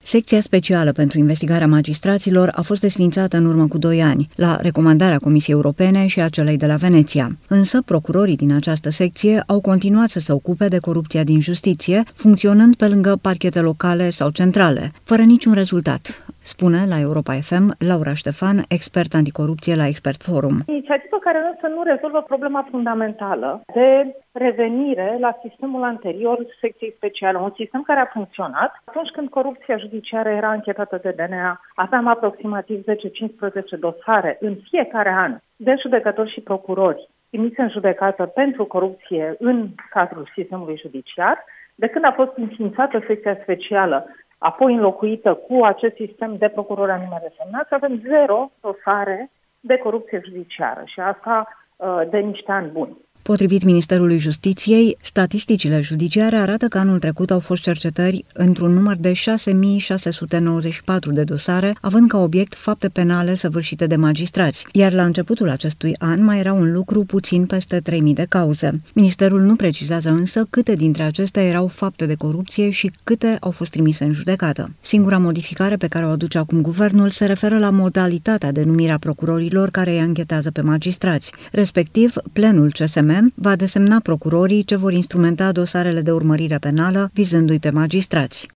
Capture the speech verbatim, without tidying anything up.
Secția specială pentru investigarea magistraților a fost desființată în urmă cu doi ani, la recomandarea Comisiei Europene și a celei de la Veneția. Însă, procurorii din această secție au continuat să se ocupe de corupția din justiție, funcționând pe lângă parchete locale sau centrale, fără niciun rezultat, spune la Europa F M Laura Ștefan, expert anticorupție la Expert Forum. Inițiativă care însă nu rezolvă problema fundamentală de revenire la sistemul anterior secției speciale, un sistem care a funcționat. Atunci când corupția judiciară era anchetată de D N A, aveam aproximativ zece cincisprezece dosare în fiecare an de judecători și procurori trimiți în judecată pentru corupție în cadrul sistemului judiciar. De când a fost înființată secția specială, apoi înlocuită cu acest sistem de procurori anume desemnați, avem zero dosare de corupție judiciară și asta de niște ani buni. Potrivit Ministerului Justiției, statisticile judiciare arată că anul trecut au fost cercetări într-un număr de șase mii șase sute nouăzeci și patru de dosare, având ca obiect fapte penale săvârșite de magistrați, iar la începutul acestui an mai era un lucru puțin peste trei mii de cauze. Ministerul nu precizează însă câte dintre acestea erau fapte de corupție și câte au fost trimise în judecată. Singura modificare pe care o aduce acum guvernul se referă la modalitatea de numire a procurorilor care îi anchetează pe magistrați, respectiv plenul C S M va desemna procurorii ce vor instrumenta dosarele de urmărire penală, vizându-i pe magistrați.